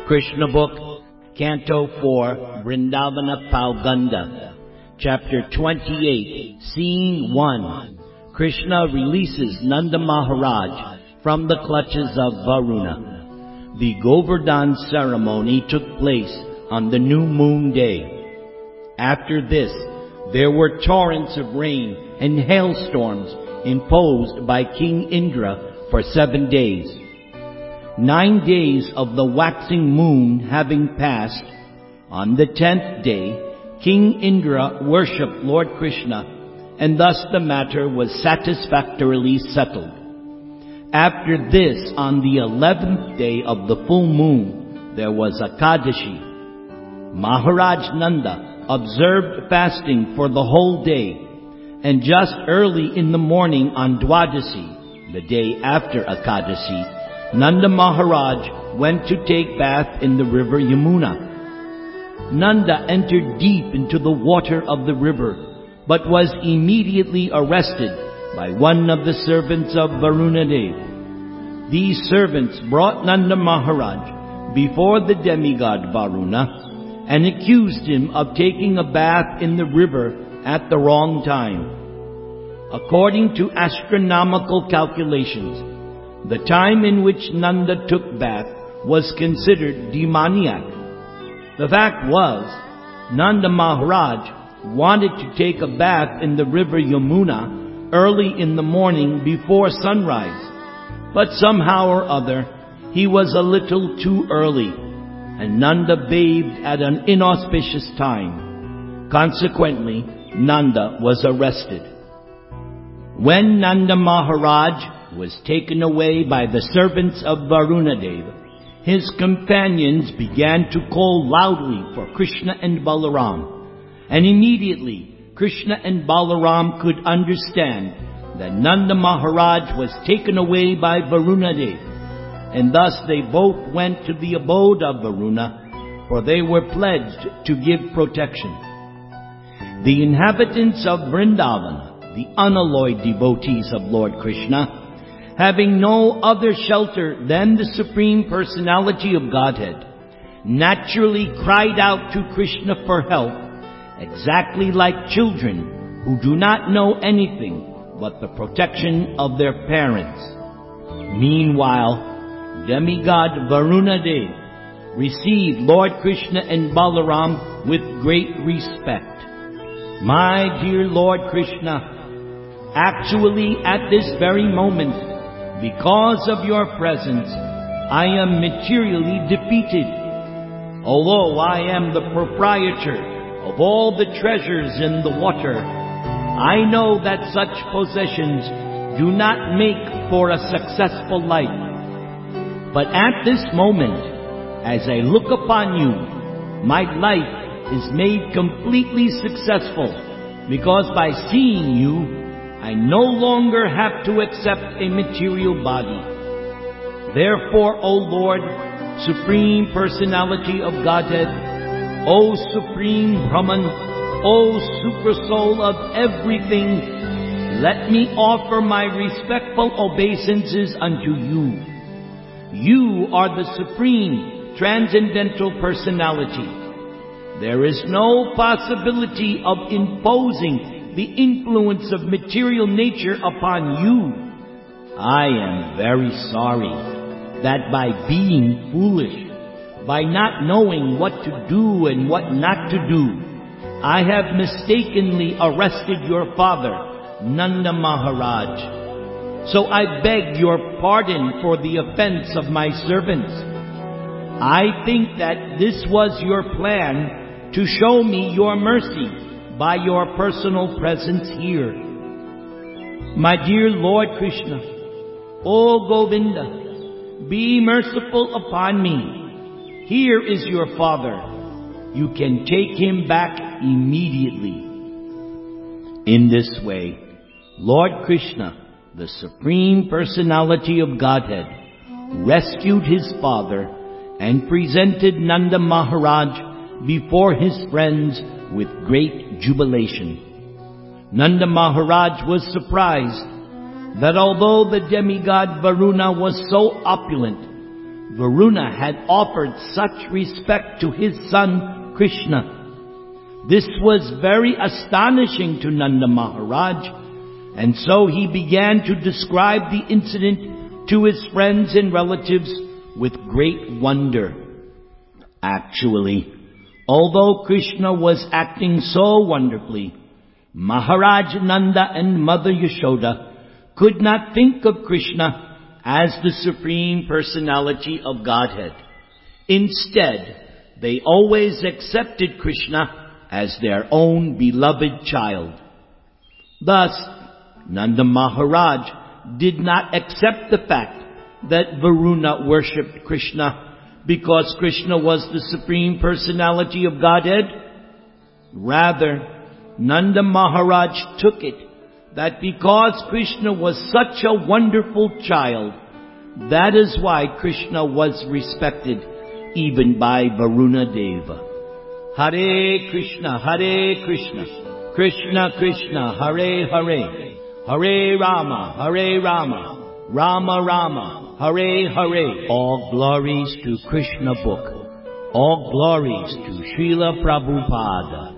Krishna Book, Canto 4, Vrindavana Palganda, Chapter 28, Scene 1. Krishna releases Nanda Maharaj from the clutches of Varuna. The Govardhan ceremony took place on the new moon day. After this, there were torrents of rain and hailstorms imposed by King Indra for 7 days. 9 days of the waxing moon having passed, on the 10th day, King Indra worshipped Lord Krishna, and thus the matter was satisfactorily settled. After this, on the 11th day of the full moon, there was Ekadashi. Maharaj Nanda observed fasting for the whole day, and just early in the morning on Dwadasi, the day after Ekadashi, Nanda Maharaj went to take bath in the river Yamuna. Nanda entered deep into the water of the river, but was immediately arrested by one of the servants of Varunadev. These servants brought Nanda Maharaj before the demigod Varuna and accused him of taking a bath in the river at the wrong time. According to astronomical calculations, the time in which Nanda took bath was considered demoniac. The fact was, Nanda Maharaj wanted to take a bath in the river Yamuna early in the morning before sunrise, but somehow or other he was a little too early, and Nanda bathed at an inauspicious time. Consequently, Nanda was arrested. When Nanda Maharaj was taken away by the servants of Varunadev, his companions began to call loudly for Krishna and Balaram, and immediately Krishna and Balaram could understand that Nanda Maharaj was taken away by Varunadev, and thus they both went to the abode of Varuna, for they were pledged to give protection. The inhabitants of Vrindavana, the unalloyed devotees of Lord Krishna, having no other shelter than the Supreme Personality of Godhead, naturally cried out to Krishna for help, exactly like children who do not know anything but the protection of their parents. Meanwhile, demigod Varunadev received Lord Krishna and Balaram with great respect. My dear Lord Krishna, actually at this very moment, because of your presence, I am materially defeated. Although I am the proprietor of all the treasures in the water, I know that such possessions do not make for a successful life. But at this moment, as I look upon you, my life is made completely successful, because by seeing you, I no longer have to accept a material body. Therefore, O Lord, Supreme Personality of Godhead, O Supreme Brahman, O Super Soul of everything, let me offer my respectful obeisances unto you. You are the Supreme Transcendental Personality. There is no possibility of imposing the influence of material nature upon you. I am very sorry that by being foolish, by not knowing what to do and what not to do, I have mistakenly arrested your father, Nanda Maharaj. So I beg your pardon for the offense of my servants. I think that this was your plan to show me your mercy by your personal presence here. My dear Lord Krishna, O Govinda, be merciful upon me. Here is your father. You can take him back immediately. In this way, Lord Krishna, the Supreme Personality of Godhead, rescued his father and presented Nanda Maharaj before his friends with great jubilation. Nanda Maharaj was surprised that although the demigod Varuna was so opulent, Varuna had offered such respect to his son Krishna. This was very astonishing to Nanda Maharaj, and so he began to describe the incident to his friends and relatives with great wonder. Actually, although Krishna was acting so wonderfully, Maharaj Nanda and Mother Yashoda could not think of Krishna as the Supreme Personality of Godhead. Instead, they always accepted Krishna as their own beloved child. Thus, Nanda Maharaj did not accept the fact that Varuna worshipped Krishna because Krishna was the Supreme Personality of Godhead. Rather, Nanda Maharaj took it that because Krishna was such a wonderful child, that is why Krishna was respected even by Varuna Deva. Hare Krishna, Krishna Krishna, Hare Hare, Hare Rama, Rama Rama, Hare Hare. All glories to Krishna book. All glories to Srila Prabhupada.